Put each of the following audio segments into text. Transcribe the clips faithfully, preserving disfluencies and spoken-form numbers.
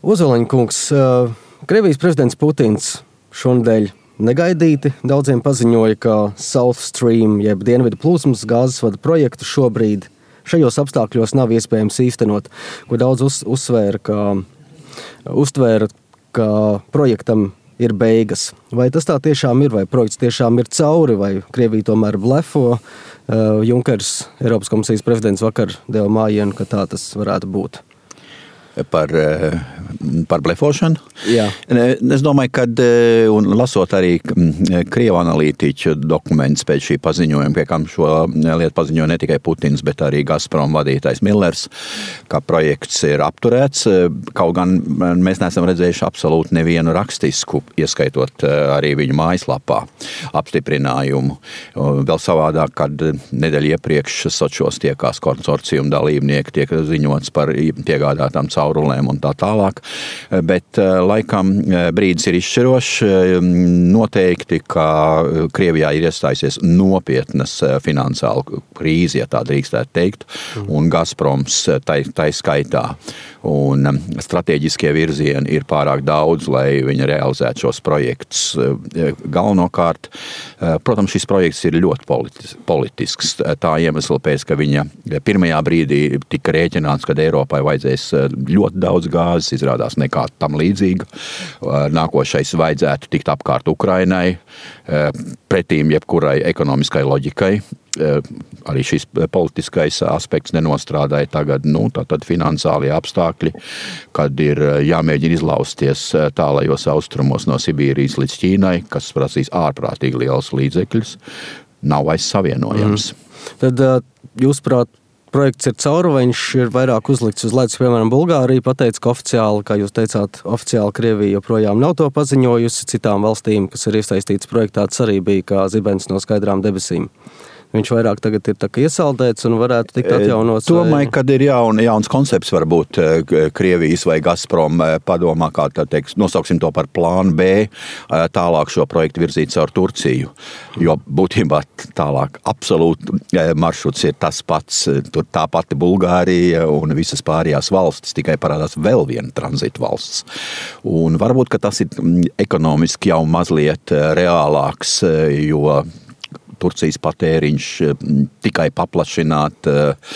Ozoliņa kungs, Krievijas prezidents Putins šonadēļ negaidīti daudziem paziņoja, ka South Stream, jeb Dienvidu plūsmas gāzes vada projektu šobrīd šajos apstākļos nav iespējams īstenot, ko daudz uz, uzsvēra, ka, uztvēra, ka projektam ir beigas. Vai tas tā tiešām ir, vai projekts tiešām ir cauri, vai Krievija tomēr blefo? Junkers, Eiropas komisijas prezidents, vakar deva mājienu, ka tā tas varētu būt. Par, par blefošanu. Jā. Es domāju, ka, un lasot arī Krievu analītiķu dokumentus pēc šī paziņojuma, pie kam šo lietu paziņoja ne tikai Putins, bet arī Gazprom vadītājs Millers, ka projekts ir apturēts, kaut gan mēs neesam redzējuši absolūti nevienu rakstisku, ieskaitot arī viņu mājaslapā apstiprinājumu. Vēl savādāk, kad nedēļa iepriekš Sočos tiekās konsorciuma dalībnieki, tiek ziņots par piegādātām caur caurulēm un tā tālāk, bet laikam brīdis ir izšķirošs. Noteikti, ka Krievijā ir iestājusies nopietnas finansiāla krīze, ja tā drīkstētu teikt, un Gazproms tai, tai skaitā. Un strateģiskie virzieni ir pārāk daudz, lai viņi realizētu šos projektus. Galvenokārt, protams, šis projekts ir ļoti politis, politisks. Tā iemesla pēc, ka viņa pirmajā brīdī tika rēķināts, kad Eiropai vajadzēs ļoti daudz gāzes, izrādās nekā tam līdzīga. Nākošais vajadzētu tikt apkārt Ukrainai, pretīm jebkurai ekonomiskai loģikai. Arī šis politiskais aspekts nenostrādāja tagad, nu, tātad finansiālie apstākļi, kad ir jāmēģina izlausties tālajos austrumos no Sibīrijas līdz Ķīnai, kas prasīs ārprātīgi liels līdzekļus, nav vairs savienojams. Mm. Tad, jūsuprāt, projekts ir cauri, vai viņš ir vairāk uzlikts uz ledus, piemēram, Bulgārija pateica, ka oficiāli, kā jūs teicāt, oficiāli Krievija joprojām nav to paziņojusi, citām valstīm, kas ir iesaistītas projektā, tas arī bija kā zibens no skaidrām debesīm. Viņš vairāk tagad ir tā kā iesaldēts un varētu tikt atjaunots. Domāju, kad ir jaun, jauns koncepts varbūt Krievijas vai Gazprom padomā, kā tā teiks, nosauksim to par plānu B, tālāk šo projektu virzīt caur Turciju, jo būtībā tālāk absolūti maršruts ir tas pats, tur tā pati Bulgārija un visas pārējās valstis, tikai parādās vēl viena tranzīta valsts. Un varbūt, ka tas ir ekonomiski jau mazliet reālāks, jo Turcijas patēriņš tikai paplašināt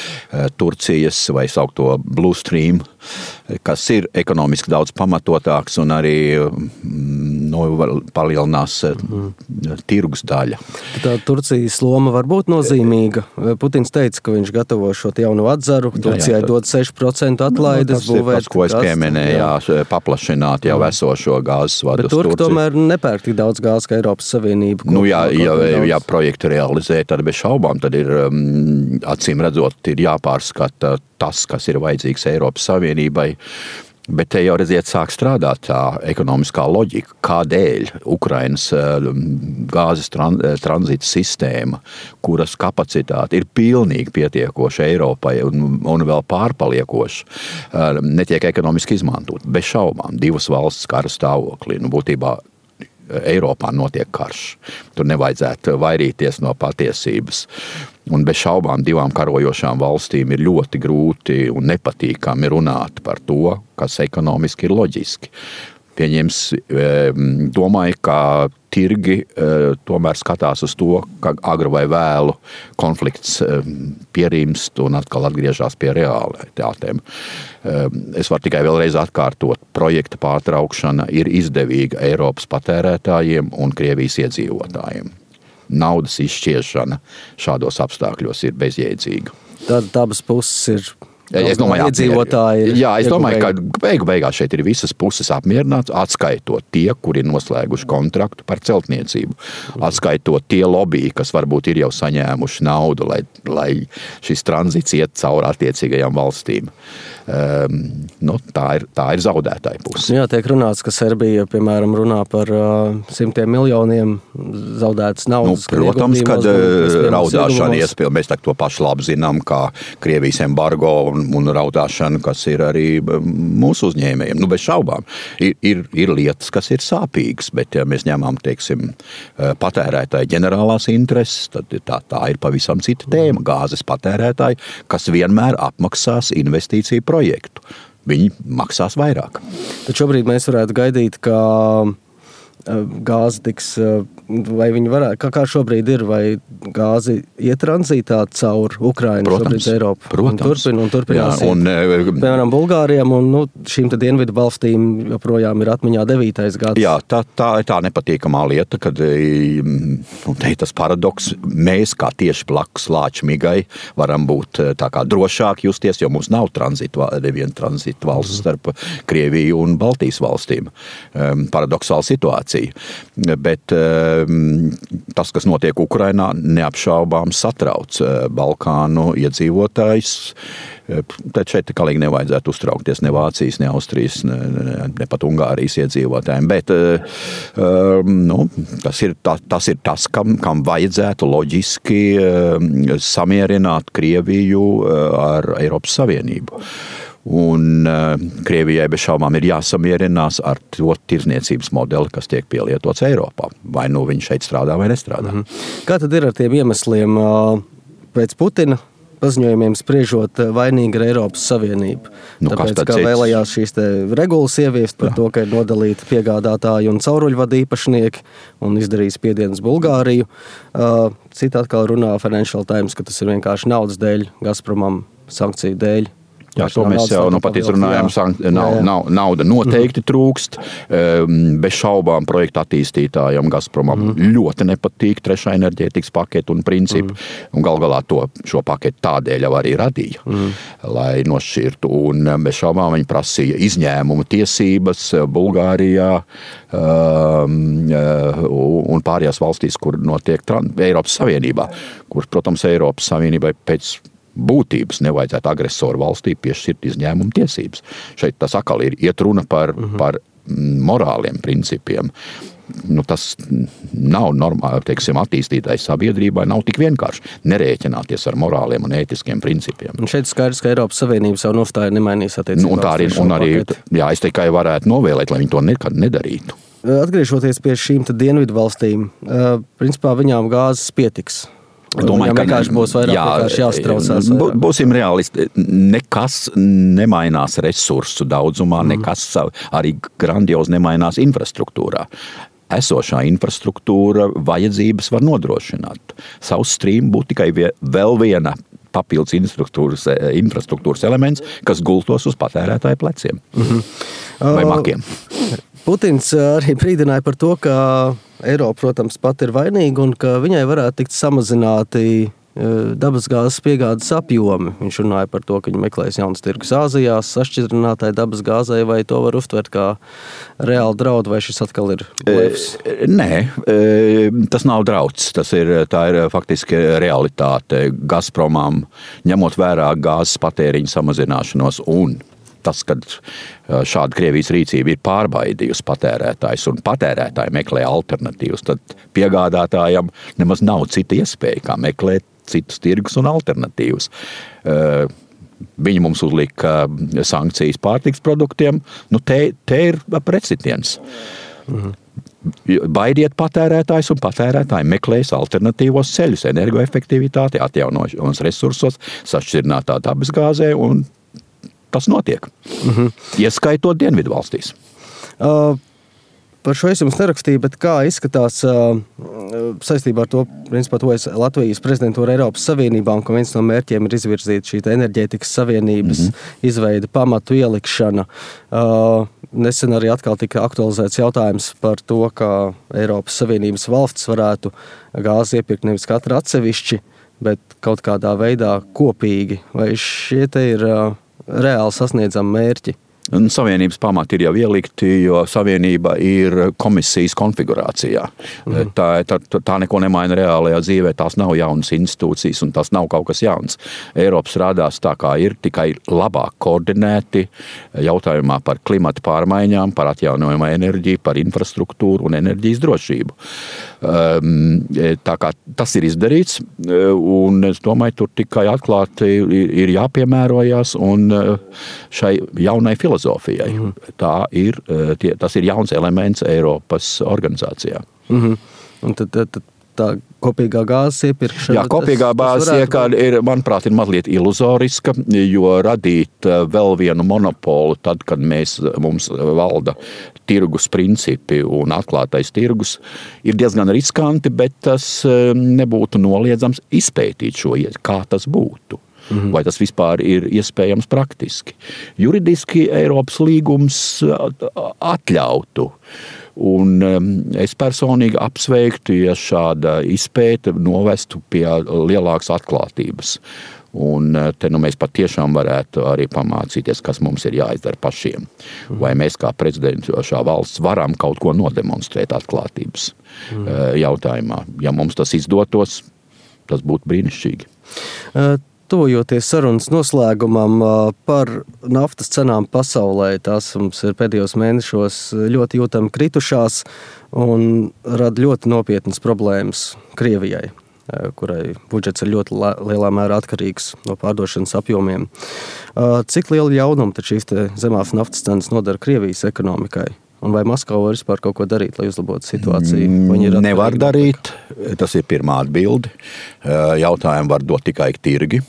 Turcijas vai saukto Blue Stream, kas ir ekonomiski daudz pamatotāks un arī no, palielinās mm. tirgus daļa. Tā Turcijas loma var būt nozīmīga. Putins teica, ka viņš gatavo šo jaunu atzaru, Turcijai dod seši procenti atlaides. Tas ir tas, ko es pieminēju, jā, paplašināt jau esošo gāzes vadu uz Turciju. Bet Turki tomēr nepērk tik daudz gāzes kā Eiropas Savienība. Nu, jā, ja, ja projektu realizē, tad bez šaubām, tad ir acīm redzot, ir jāpārskata tas, kas ir vajadzīgs Eiropas Savienībai, bet te jau redziet sāk strādāt tā ekonomiskā loģika, kādēļ Ukrainas gāzes tranzīta sistēma, kuras kapacitāte ir pilnīgi pietiekoša Eiropai un, un vēl pārpaliekoša, netiek ekonomiski izmantot. Bez šaubām, divas valsts kara stāvoklī, nu būtībā Eiropā notiek karš. Tur nevajadzētu vairīties no patiesības. Un bez šaubām divām karojošām valstīm ir ļoti grūti un nepatīkami runāt par to, kas ekonomiski ir loģiski. Pieņems, domāju, ka tirgi tomēr skatās uz to, ka agru vai vēlu konflikts pierimst un atkal atgriežas pie realitātēm. Es varu tikai vēlreiz atkārtot, projekta pārtraukšana ir izdevīga Eiropas patērētājiem un Krievijas iedzīvotājiem. Naudas izšķiešana šādos apstākļos ir bezjēdzīga. Tad abas puses ir Es domāju, iedzīvotāji. Jā, es domāju, ka beigu beigās šeit ir visas puses apmierināts, atskaitot tie, kuri ir noslēguši kontraktu par celtniecību, atskaitot tie lobby, kas varbūt ir jau saņēmuši naudu, lai, lai šis tranzits iet cauri attiecīgajām valstīm. Um, nu, tā, ir, tā ir zaudētāja puse. Jā, tiek runāts, ka Serbija, piemēram, runā par uh, simtiem miljoniem zaudētas naudas. Nu, protams, kad raudāšana iespēja, mēs tā to paši labi zinām, kā Krievijas embargo un, un raudāšana, kas ir arī mūsu uzņēmējiem. Nu, bez šaubām. Ir, ir, ir lietas, kas ir sāpīgas, bet ja mēs ņemam, teiksim, patērētāju ģenerālās intereses, tad tā, tā ir pavisam cita tēma. Gāzes patērētāji, kas vienmēr apmaksās investīciju projektu. viņi maksās vairāk. Tad šobrīd mēs varētu gaidīt, ka gāze tiks, vai viņi varētu, kā, kā šobrīd ir, vai gāzi iet tranzītā caur Ukrainu, protams, šobrīd Eiropu? Protams. Un turpin, un turpinās Jā, un, iet, piemēram, Bulgārijam un nu, šīm tad dienvidu valstīm joprojām ir atmiņā devītais gads. Jā, tā, tā ir tā nepatīkamā lieta, kad nu, te ir tas paradoks. Mēs, kā tieši blakus Lāčmigai, varam būt tā kā drošāk justies, jo mums nav tranzītu, neviena tranzītu valsts starp Krieviju un Baltijas valstīm. Paradoksāla situācija. Bet tas, kas notiek Ukrainā, neapšaubām satrauc Balkānu iedzīvotājus. Tad šeit kalīgi nevajadzētu uztraukties ne Vācijas, ne Austrijas, ne, ne pat Ungārijas iedzīvotājiem. Bet nu, tas, ir, tas, tas ir tas, kam, kam vajadzētu loģiski samierināt Krieviju ar Eiropas Savienību. Un uh, Krievijai bez šaubām ir jāsamierinās ar to tirzniecības modeli, kas tiek pielietots Eiropā. Vai nu viņš šeit strādā vai nestrādā. Mm-hmm. Kā tad ir ar tiem iemesliem uh, pēc Putina paziņojumiem spriežot vainīgi ar Eiropas Savienību? Nu, Tāpēc, kā cits? Vēlējās šīs te regulas ieviest par Jā. To, ka ir nodalīti piegādātāji un cauruļvadu īpašnieki un izdarījis spiedienus Bulgāriju. Uh, Citi atkal runā Financial Times, ka tas ir vienkārši naudas dēļ, Gazpromam sankciju dēļ. Jā, to mēs jau nu, pat izrunājām. Nav, nav, nauda noteikti trūkst. Bez šaubām projekta attīstītājam Gazpromam mm. ļoti nepatīk trešā enerģētikas paketa un principi. Mm. Un gal galā to, šo paketu tādēļ jau arī radīja, mm. lai nošķirtu. Un bez šaubām viņi prasīja izņēmumu tiesības Bulgārijā um, un pārējās valstīs, kur notiek Eiropas Savienībā, kur, protams, Eiropas Savienībai pēc būtības nevajadzētu agresoru valstī piešķirt izņēmumu tiesības. Šeit tas atkal ir iet runa par, mm-hmm. par morāliem principiem. Nu, tas nav normāli, teiksim, attīstītai sabiedrībai nav tik vienkārši nerēķināties ar morāliem un ētiskiem principiem. Un šeit skaidrs, ka Eiropas Savienība savu nostāju nemainīs attiecībā. Nu, un tā arī, un arī jā, es tikai varētu novēlēt, lai viņi to nekad nedarītu. Atgriežoties pie šīm tad dienvidu valstīm, principā viņām gāzes pietiks. Domāju, ka vienkārši būs vairāk jā, vienkārši jāstraucās. Vairāk. Būsim realisti. Nekas nemainās resursu daudzumā, mm. nekas arī grandiozi nemainās infrastruktūrā. Esošā infrastruktūra vajadzības var nodrošināt. South Stream būtu tikai vēl viena papildus infrastruktūras, infrastruktūras elements, kas gultos uz patērētāju pleciem mm-hmm. vai makiem. Putins arī brīdināja par to, ka Eiropa, protams, pat ir vainīga un ka viņai varētu tikt samazināti dabasgāzes piegādes apjomi. Viņš runāja par to, ka viņi meklēs jaunas tirgus Āzijās, sašķidrinātai dabasgāzei, vai to var uztvert kā reāli draudu, vai šis atkal ir blefs? Nē, tas nav drauds. Tas ir, tā ir faktiski realitāte. Gazpromam, ņemot vērā gāzes patēriņa samazināšanos un tas, kad šāda Krievijas rīcība ir pārbaidījusi patērētājs un patērētāji meklē alternatīvas, tad piegādātājam nemaz nav cita iespēja, kā meklēt citus tirgus un alternatīvas. Viņi mums uzlika sankcijas pārtiks produktiem, nu te, te ir precitiens. Mhm. Baidiet patērētājs un patērētāji meklēs alternatīvos ceļus, energoefektivitāti, atjaunošanas resursos, sašķirinātā dabasgāzē un tas notiek, mm-hmm. ieskaitot dienvidu valstīs. Uh, par šo es jums nerakstīju, bet kā izskatās uh, saistībā ar to, principā, to es Latvijas prezidentūra Eiropas Savienībā, un ka viens no mērķiem ir izvirzīt šī enerģētikas savienības mm-hmm. izveida pamatu ielikšana. Uh, nesen arī atkal tika aktualizēts jautājums par to, ka Eiropas Savienības valsts varētu gāzi iepirkt nevis katra atsevišķi, bet kaut kādā veidā kopīgi. Vai šie te ir uh, reāli sasniedzami mērķi? Un savienības pamati ir jau ielikti, jo savienība ir komisijas konfigurācijā. Mm. Tā, tā, tā neko nemaina reālajā dzīvē, tās nav jaunas institūcijas un tas nav kaut kas jauns. Eiropas rādās tā kā ir, tikai labāk koordinēti jautājumā par klimata pārmaiņām, par atjaunojamo enerģiju, par infrastruktūru un enerģijas drošību. Tā kā tas ir izdarīts, un es domāju, tur tikai atklāti ir jāpiemērojās un šai jaunai filozofijai. Mm-hmm. Tā ir, tie, tas ir jauns elements Eiropas organizācijā. Mm-hmm. Un tad, tad, tad tā kopīgā gāzes iepirkšana. Jā, kopīgā bāzes iekārta ir, manuprāt, ir mazliet iluzoriska, jo radīt vēl vienu monopolu tad, kad mēs, mums valda tirgus principi un atklātais tirgus, ir diezgan riskanti, bet tas nebūtu noliedzams izpētīt šo, kā tas būtu. Mm-hmm. Vai tas vispār ir iespējams praktiski. Juridiski Eiropas līgums atļautu. Un es personīgi apsveiktu, ja šāda izpēte novestu pie lielākas atklātības. Un te nu mēs patiešām varētu arī pamācīties, kas mums ir jāizdara pašiem. Vai mēs kā prezidentūšā valsts varam kaut ko nodemonstrēt atklātības jautājumā. Ja mums tas izdotos, tas būtu brīnišķīgi. Uh. Tuvojoties sarunas noslēgumam par naftas cenām pasaulē, tās mums ir pēdējos mēnešos ļoti jūtami kritušās un rada ļoti nopietnas problēmas Krievijai, kurai budžets ir ļoti lielā mērā atkarīgs no pārdošanas apjomiem. Cik liela ļaunuma tad šīs zemās naftas cenas nodara Krievijas ekonomikai? Un vai Maskava var vispār kaut ko darīt, lai uzlabotu situāciju? Nevar darīt, tas ir pirmā atbilde. Jautājumu var dot tikai tirgi.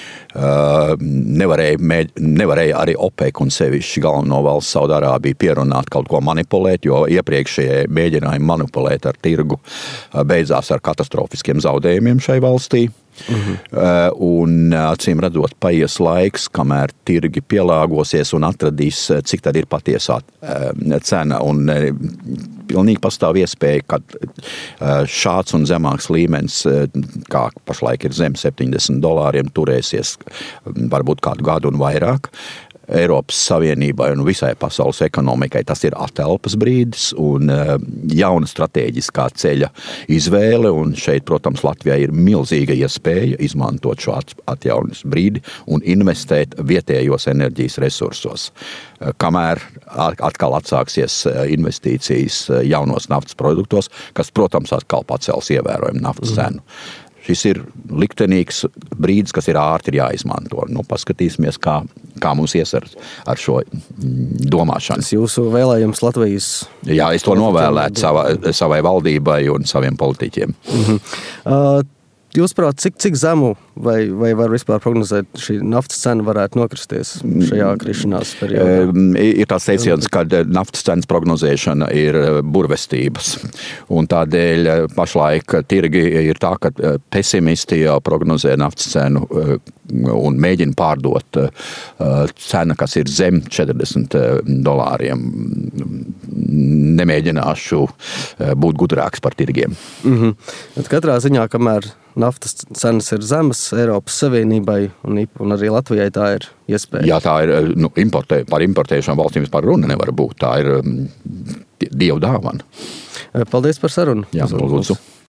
Uh, nevarēja, mēģ, nevarēja arī OPEC un sevišķi galveno valsts Saudārābiju pierunāt kaut ko manipulēt, jo iepriekšējie mēģinājumi manipulēt ar tirgu uh, beidzās ar katastrofiskiem zaudējumiem šai valstī. Uh-huh. Uh, un acīm redzot paies laiks, kamēr tirgi pielāgosies un atradīs, cik tad ir patiesā uh, cena. Un uh, pilnīgi pastāv iespēja, ka uh, šāds un zemāks līmenis, uh, kā pašlaik ir zem septiņdesmit dolāriem, turēsies varbūt kādu gadu un vairāk. Eiropas Savienībai un visai pasaules ekonomikai tas ir atelpas brīdis un jauna stratēģiskā ceļa izvēle. Un šeit, protams, Latvijai ir milzīga iespēja izmantot šo atjaunas brīdi un investēt vietējos enerģijas resursos. Kamēr atkal atsāksies investīcijas jaunos naftas produktos, kas, protams, atkal pacels ievērojami naftas cenu. Šis ir liktenīgs brīdis, kas ir ātri jāizmanto. Nu, paskatīsimies, kā, kā mums ies ar, ar šo domāšanu. Tas jūsu vēlējums Latvijas... Jā, es to novēlētu savai, savai valdībai un saviem politiķiem. Mm-hmm. Uh, Jūs prāt, cik, cik zemu vai, vai var vispār prognozēt šī naftas cena varētu nokristies šajā krišanās periodā? Ir tāds teiciens, ka naftas cenas prognozēšana ir burvestības. Un tādēļ pašlaik tirgi ir tā, ka pesimisti jau prognozē naftas cenu un mēģina pārdot cena, kas ir zem četrdesmit dolāriem. Nemēģināšu būt gudrāks par tirgiem. Mm-hmm. Katrā ziņā, kamēr naftas cenas ir zemas Eiropas Savienībai un, un arī Latvijai tā ir iespēja. Jā, tā ir, nu, importē, par importēšanu valstīm vispār runa nevar būt. Tā ir um, dievu dāvana. Paldies par sarunu. Jā, lūdzu.